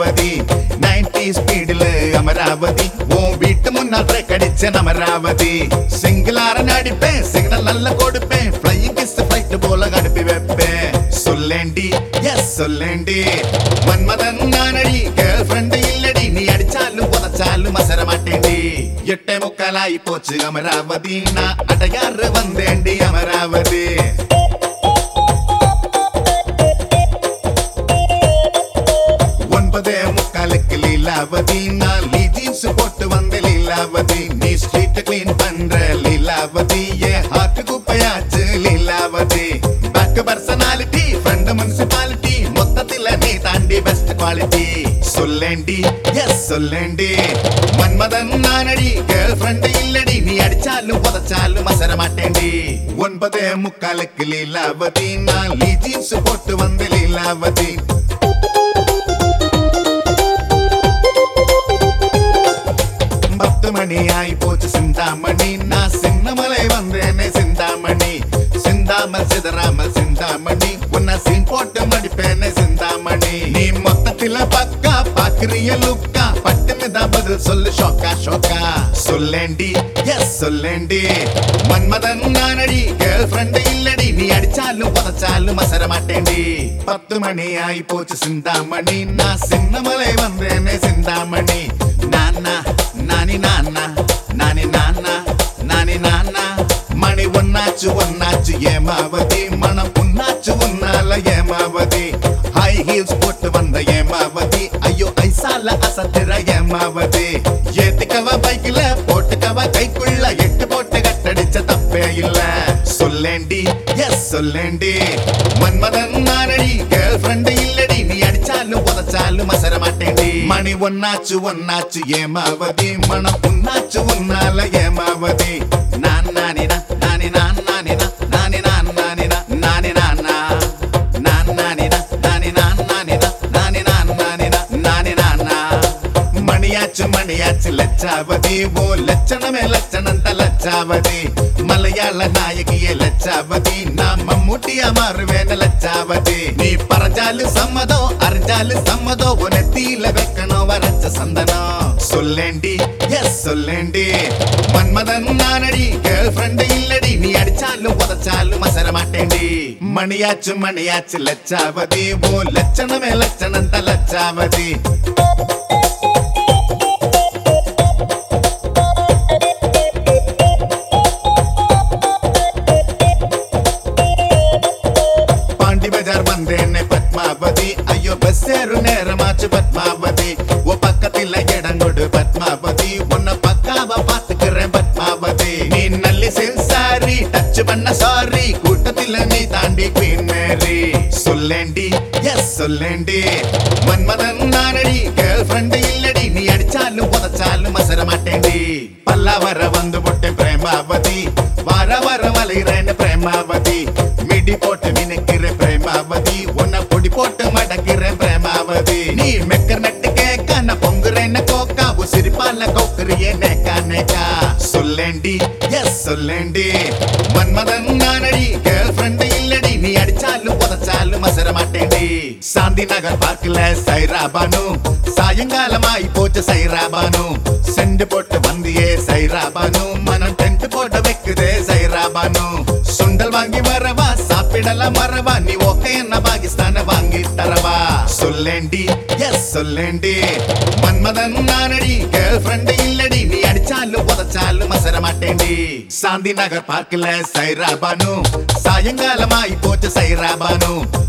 அமராவதி 90 ஸ்பீடில் அமராவதி உன் வீட்டு முன்னால் பிரேக் அடிச்ச அமராவதி சிங்கிளார நடிப்பேன் சிக்னல் நல்ல கொடுப்பேன் ஃப்ளையிங் கிஸ் ஃப்ளைட் போல அனுப்பி வைப்பேன் சொல்லேண்டி எஸ் சொல்லேண்டி மன்மதன் நானடி கேர்ள் ஃப்ரெண்ட் இல்லடி நீ அடிச்சாலும் புதைச்சாலும் அசர மாட்டேண்டி 8:45 போச்சு அமராவதி நான் அடையாறு வந்தேண்டி அமராவதி 9:45 லீலாவதி நான் ஜீன்ஸ் போட்டு வந்த லீலாவதி நீ ஸ்ட்ரீட் கிளீன் பண்ற லீலாவதி ஏன் ஹார்ட் குப்பையாச்சு Leelavathi fake personality friend municipality மொத்தத்துல நீ தாண்டி பெஸ்ட் குவாலிட்டி சொல்லேண்டி எஸ் சொல்லேண்டி மன்மதன் நானடி கேர்ள் ஃப்ரெண்ட் இல்லடி நீ அடிச்சாலும் புதைச்சாலும் அசர மாட்டேண்டி 9:45 லீலாவதி நான் ஜீன்ஸ் போட்டு வந்த லீலாவதி 10 மணி ஆயி போச்சு சிந்தாமணி நான் சின்னமலை வந்தேனே சிந்தாமணி சிந்தாமல் சிதறாமல் சிந்தாமணி உன்னை சீன் போட்டு மடிப்பேனே சிந்தாமணி நீ மொத்தத்தில பக்கா பாக்குறிய லுக்கா பட்டுனுதான் பதில் சொல்லு ஷோக்கா ஷோக்கா சொல்லேண்டி எஸ் சொல்லேண்டி மன்மதன் நானடி கேர்ள் ஃப்ரெண்ட் இல்லடி நீ அடிச்சாலும் புதைச்சாலும் அசர மாட்டேண்டி 10 மணி ஆயி போச்சு சிந்தாமணி நான் சின்னமலை வந்தேனே சிந்தாமணி நானா நானி நானா நானி நானா நானி நானா மணி ஒன்னாச்சு ஏமாவதி மனம் புண்ணாச்சு உன்னால ஏமாவதி ஹை ஹீல்ஸ் போட்டு வந்த ஏமாவதி ஐயோ ஐசால அசத்திர ஏமாவதி ஏத்திக்கவா பைக்கில போட்டுக்கவா கைக்குள்ள 8 போட்டு கட்டடிச்ச தப்பே இல்ல சொல்லேண்டி எஸ் சொல்லேண்டி மன்மதன் நானடி கேர்ள் ஃப்ரெண்ட் இல்லடி நீ அடிச்சாலும் புதைச்சாலும் அசர மாட்டேண்டி மணி ஒன்னாச்சு ஏமாவதி மனம் புண்ணாச்சு உன்னால ஏமாவதி நான் நானினா நானினா நானினா நானினா நானினா நானினா நான் நானினா நானினா நானினா நானினா நானினா நானினா மணியாச்சு லட்சாவதி ஓ லட்சணமே லட்சணந்த லட்சாவதி மலையாள நாயகியே லட்சாவதி நான் மம்முட்டியா மாறுவேன லட்சாவதி நீ பறஞ்சாலு சம்மதோ அரைஞ்சாலு சம்மதோ உனத்தீல வைக்கணும் வரைச்ச சந்தனம் சொல்லேண்டி எஸ் சொல்லேண்டி மன்மதன் நானடி கேர்ள் ஃப்ரெண்ட் இல்லடி நீ அடிச்சாலும் புதைச்சாலும் அசர மாட்டேண்டி மணியாச்சு லட்சாவதி ஓ லட்சணமே லட்சணந்த லட்சாவதி பத்மாவதி ஐயோ பஸ் ஏறு நேரமாச்சு பத்மாவதி ஓ பக்கத்துல இடங்கொடு பத்மாவதி உன்னை பக்காவா பாத்துக்கிறேன் பத்மாவதி நீ நல்லி சில் சாரி டச் பண்ண சாரி கூட்டத்துல நீ தாண்டி குவீன் மேரி சொல்லேண்டி எஸ் சொல்லேண்டி மன்மதன் நானடி கேர்ள் ஃப்ரெண்ட் இல்லடி நீ அடிச்சாலும் புதைச்சாலும் அசர மாட்டேண்டி பல்லாவர வந்து போட்டேன் பிரேமாவதி வர வலைறேன்னு பிரேமாவதி மிடி போட்டு மினுக்கிற பிரேமாவதி உன்னை பொடி போட்டு மடக்கிற பிரேமாவதி நீ மெக்கர் நட்டு கேக்க நான் பொங்குறேன்னு கோக்கா உசிரிப்பால கோக்குறியே நேக்கா நேக்கா சொல்லேண்டி எஸ் சொல்லேண்டி மன்மதன் நானடி கேர்ள் ஃப்ரெண்ட் இல்லடி நீ அடிச்சாலும் புதைச்சாலும் அசர மாட்டேண்டி சாந்தி நகர் பார்க்கல சைராபானு சாயங்காலமாய் போச்சு சைராபானு செண்டு போட்டு வந்தியே சைராபானு மனம் டென்ட் போட்டு வைக்குதே சைராபானு சுண்டல் வாங்கி வரவா சாப்பிடலாம் மறவா நீ ஓகே என்ன பாகிஸ்தான வாங்கி தரவா சொல்லேண்டி எஸ் சொல்லேண்டி மன்மதன் நானடி கேர்ள் ஃப்ரெண்ட் இல்லடி நீ அடிச்சாலும் புதைச்சாலும் அசர மாட்டேண்டி சாந்தி நகர் பார்க்கல சைராபானு சாயங்காலமாய் போச்சு சைராபானு